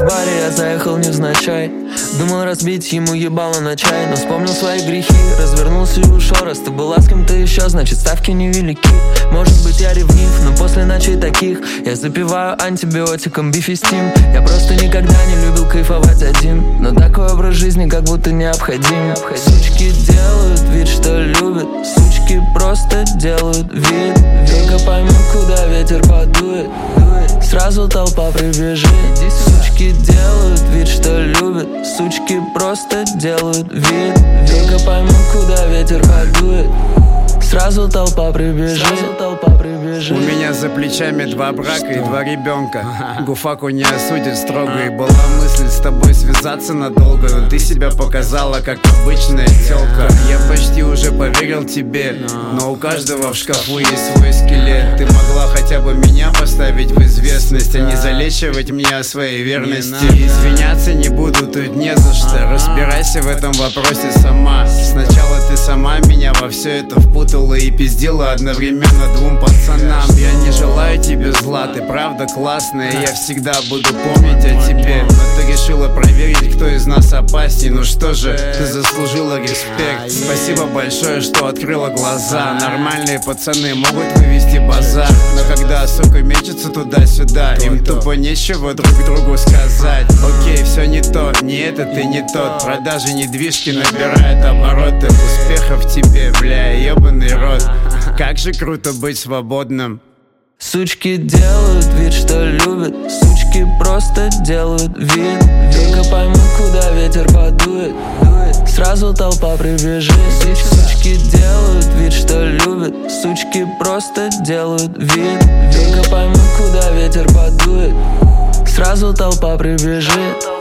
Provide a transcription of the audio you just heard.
баре я заехал невзначай. Думал разбить ему ебало на чай, но вспомнил свои грехи. Развернулся и ушел. Раз ты была с кем-то еще, значит ставки невелики. Может быть я ревнив, но после ночей таких я запиваю антибиотиком бифистим. Я просто никогда не любил кайфовать один, но такой образ жизни как будто необходим. Сучки делают вид, что любят, сучки просто делают вид. Только поймут, куда ветер подует, сразу толпа прибежит. Сучки делают вид, что любят, сучки просто делают вид. Только поймут, куда ветер подует, сразу толпа прибежит. У меня за плечами 2 брака и 2 ребенка. Гуфаку не осудит строго. И была мысль с тобой связаться надолго, но ты себя показала как обычная тёлка. Я почти уже поверил тебе, но у каждого в шкафу есть свой скелет. Ты могла хотя бы меня поставить в известность, а не залечивать мне о своей верности. Извиняться не буду, тут не за что. Разбирайся в этом вопросе сама. Сначала ты сама меня во все это впутала и пиздила одновременно 2 пацанам. Я не желаю тебе зла, ты правда классная, я всегда буду помнить о тебе. Но ты решила проверить, кто из нас опасней. Ну что же, ты заслужила респект. Спасибо большое, что открыла глаза. Нормальные пацаны могут вывести базар, но когда, сука, мечется туда-сюда, им тупо нечего друг другу сказать. Окей, все не то, не этот и не тот. Продажи недвижки набирают обороты. Успехов тебе, бля, ебаный рот. Как же круто быть свободным. Сучки делают вид, что любят, сучки просто делают вид. Только поймут, куда ветер подует, сразу толпа прибежит. Сучки делают вид, что любят, сучки просто делают вид. Только поймут, куда ветер подует, сразу толпа прибежит.